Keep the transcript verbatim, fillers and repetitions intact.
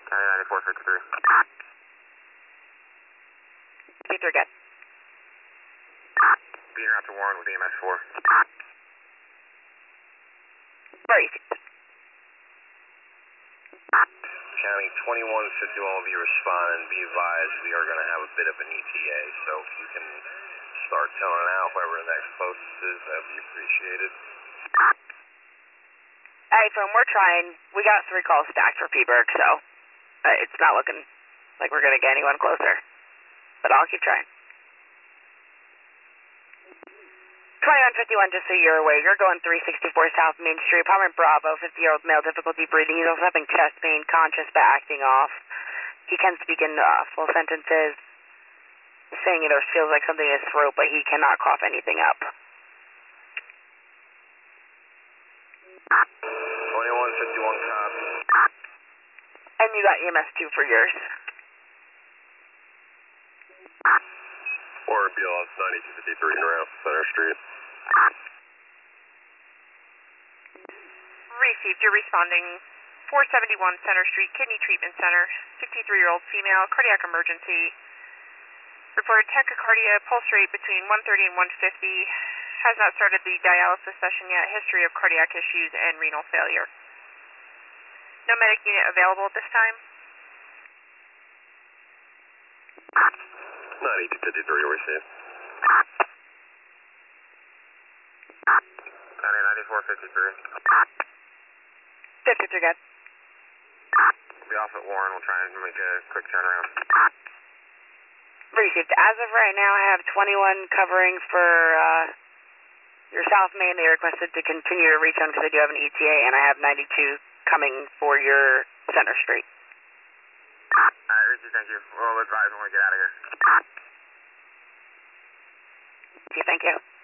County ninety-four fifty-three. fifty-three, good. Being out to Warren with E M S four. Where are you? County twenty-one fifty-one will be responding. Be advised, we are going to have a bit of an E T A, so if you can start telling out whoever the next closest is, that would be appreciated. Hey, phone, we're trying. We got three calls stacked for Peaburg, so uh, it's not looking like we're going to get anyone closer. But I'll keep trying. twenty-one fifty-one, just so you're aware, you're going three sixty-four South Main Street, apartment Bravo, fifty-year-old male, difficulty breathing. He's also having chest pain, conscious but acting off. He can speak in uh, full sentences, saying it feels like something in his throat, but he cannot cough anything up. twenty-one fifty-one copy. And you got E M S two for yours. Or B L S ninety-two fifty-three around Center Street. Received. You're responding four seventy-one Center Street, Kidney Treatment Center, sixty-three-year-old female, cardiac emergency. Reported tachycardia, pulse rate between one thirty and one fifty. Has not started the dialysis session yet. History of cardiac issues and renal failure. No medic unit available at this time. ninety-two fifty-three received. County ninety-four fifty-three. fifty-three, good. We'll be off at Warren. We'll try and make a quick turnaround. Received. As of right now, I have twenty-one covering for uh, your South Main. They requested to continue to reach on because they do have an E T A, and I have ninety-two coming for your Center Street. Alright, Richie, thank you. We'll advise when we get out of here. Okay, thank you.